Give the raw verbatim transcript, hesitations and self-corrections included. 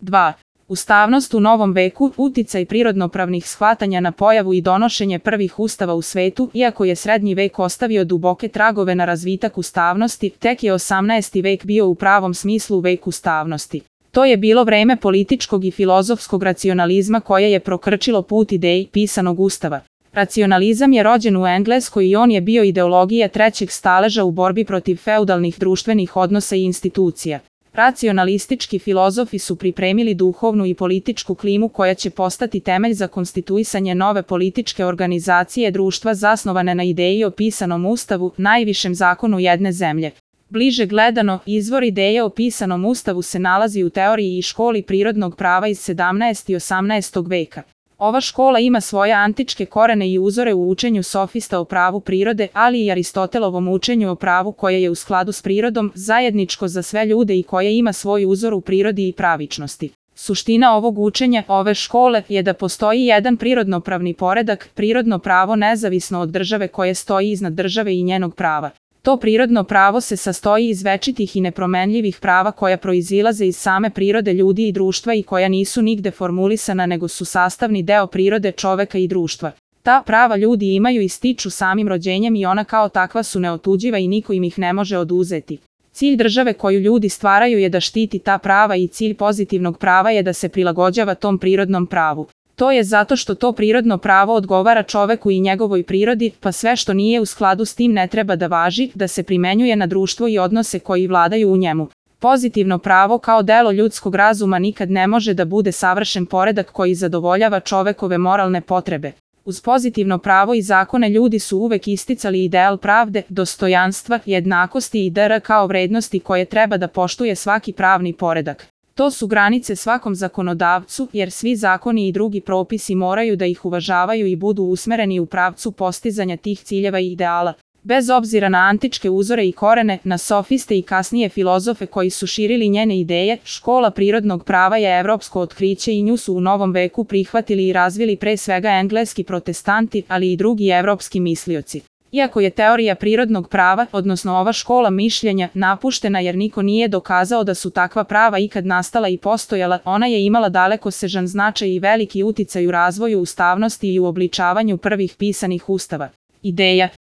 dva. Ustavnost u novom veku, uticaj prirodnopravnih shvatanja na pojavu i donošenje prvih ustava u svetu. Iako je srednji vek ostavio duboke tragove na razvitak ustavnosti, tek je osamnaesti vek bio u pravom smislu vek ustavnosti. To je bilo vreme političkog i filozofskog racionalizma koje je prokrčilo put ideji pisanog ustava. Racionalizam je rođen u Engleskoj i on je bio ideologija trećeg staleža u borbi protiv feudalnih društvenih odnosa i institucija. Racionalistički filozofi su pripremili duhovnu i političku klimu koja će postati temelj za konstituisanje nove političke organizacije društva zasnovane na ideji o pisanom ustavu, najvišem zakonu jedne zemlje. Bliže gledano, izvor ideje o pisanom ustavu se nalazi u teoriji i školi prirodnog prava iz sedamnaestog i osamnaestog veka. Ova škola ima svoje antičke korene i uzore u učenju sofista o pravu prirode, ali i Aristotelovom učenju o pravu koje je u skladu s prirodom, zajedničko za sve ljude i koje ima svoj uzor u prirodi i pravičnosti. Suština ovog učenja, ove škole, je da postoji jedan prirodnopravni poredak, prirodno pravo nezavisno od države koje stoji iznad države i njenog prava. To prirodno pravo se sastoji iz večitih i nepromenljivih prava koja proizilaze iz same prirode ljudi i društva i koja nisu nigde formulisana nego su sastavni deo prirode čoveka i društva. Ta prava ljudi imaju i stiču samim rođenjem i ona kao takva su neotuđiva i niko im ih ne može oduzeti. Cilj države koju ljudi stvaraju je da štiti ta prava i cilj pozitivnog prava je da se prilagođava tom prirodnom pravu. To je zato što to prirodno pravo odgovara čoveku i njegovoj prirodi, pa sve što nije u skladu s tim ne treba da važi, da se primenjuje na društvo i odnose koji vladaju u njemu. Pozitivno pravo kao delo ljudskog razuma nikad ne može da bude savršen poredak koji zadovoljava čovekove moralne potrebe. Uz pozitivno pravo i zakone ljudi su uvek isticali ideal pravde, dostojanstva, jednakosti i dr kao vrednosti koje treba da poštuje svaki pravni poredak. To su granice svakom zakonodavcu, jer svi zakoni i drugi propisi moraju da ih uvažavaju i budu usmereni u pravcu postizanja tih ciljeva i ideala. Bez obzira na antičke uzore i korene, na sofiste i kasnije filozofe koji su širili njene ideje, škola prirodnog prava je evropsko otkriće i nju su u novom veku prihvatili i razvili pre svega engleski protestanti, ali i drugi evropski mislioci. Iako je teorija prirodnog prava, odnosno ova škola mišljenja, napuštena jer niko nije dokazao da su takva prava ikad nastala i postojala, ona je imala dalekosežan značaj i veliki uticaj u razvoju ustavnosti i u obličavanju prvih pisanih ustava. Ideja